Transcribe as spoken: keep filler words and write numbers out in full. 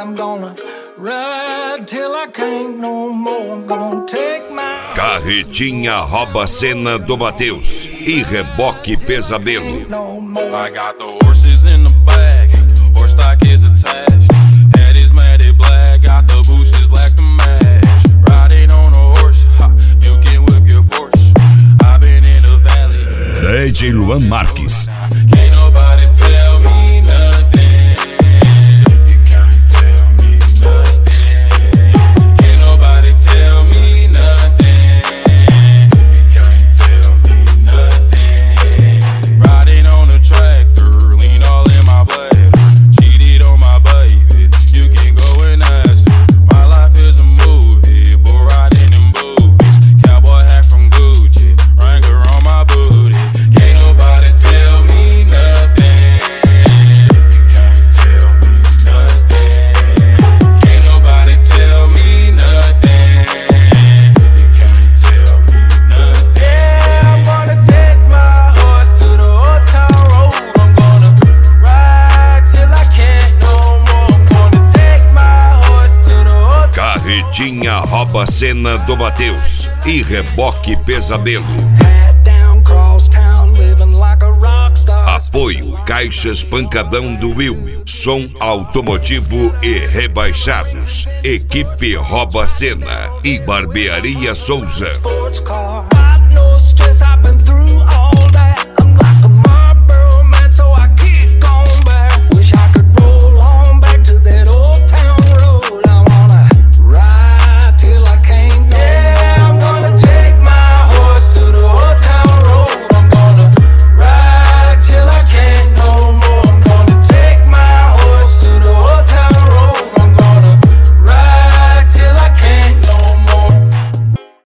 I'm gonna ride till I can't no more. I'm gonna take my... Carretinha rouba a cena do Mateus e Reboque Pesadelo. I got the horses in the back, horse stock is attached. Head is matted black, got the bushes black to match. Riding on a horse, ha, you can whip your Porsche. I've been in the valley. D J Luan Marques. Can't nobody tell me nothing. You can't tell me nothing. Can't nobody tell me nothing. You can't tell me nothing. Riding on a tractor, lean all in my bladder. Cheated on my baby, you can go and ask her. My life is a movie, bull riding in boobies. Cowboy hat from Gucci, Wrangler on my booty. Can't nobody tell me nothing. You can't tell me nothing. Can't nobody tell me nothing. You can't tell me nothing. Yeah, I'm gonna take my horse to the old town road. I'm gonna ride till I can't no more. I'm gonna take my horse to the old. Carretinha rouba a cena do Mateus e Reboque Pesadelo. Hat down, cross town, living like a rock star. Apoio Caixas Pancadão do Will, som automotivo e rebaixados. Equipe Rouba a Cena e Barbearia Souza. Sports car.